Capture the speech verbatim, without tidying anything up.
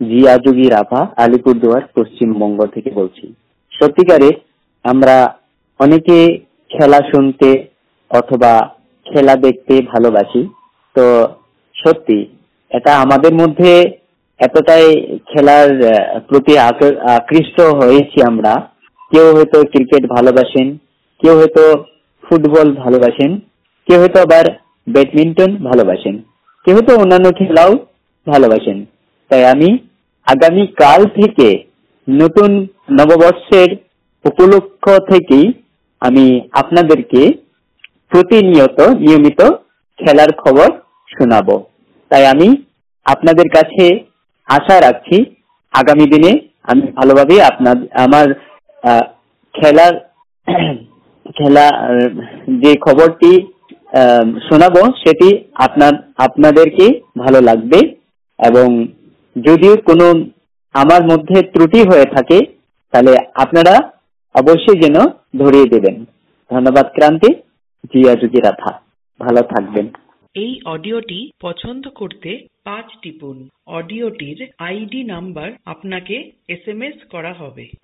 জিয়া যোগী রাভা, আলিপুরদুয়ার, পশ্চিমবঙ্গ থেকে বলছি। সত্যিকারে আমরা অনেকে খেলা শুনতে অথবা খেলা দেখতে ভালোবাসি। তো সত্যি এটা আমাদের মধ্যে এতটাই খেলার প্রতি আকৃষ্ট হয়েছি আমরা। কেউ হয়তো ক্রিকেট ভালোবাসেন, কেউ হয়তো ফুটবল ভালোবাসেন, কেউ হয়তো আবার ব্যাডমিন্টন ভালোবাসেন, কেউ হয়তো অন্যান্য খেলাও ভালোবাসেন। তাই আমি আগামী কাল থেকে নতুন নববর্ষের উপলক্ষ থেকেই আমি আপনাদেরকে প্রতিনিয়ত নিয়মিত খেলার খবর শোনাবো। তাই আমি আপনাদের কাছে আশা রাখছি আগামী দিনে আমি ভালোভাবে আপনার আমার খেলার খেলা যে খবরটি শোনাবো সেটি আপনার আপনাদেরকে ভালো লাগবে। এবং যদিও কোনো আমার মধ্যে ত্রুটি হয়ে থাকে তাহলে আপনারা অবশ্যই যেন ধরিয়ে দেবেন। ধন্যবাদ ক্রান্তি, জিয়া যোগী রাভা। ভালো থাকবেন। এই অডিওটি পছন্দ করতে পাঁচ টিপুন। অডিওটির আইডি নাম্বার আপনাকে এস এম এস করা হবে।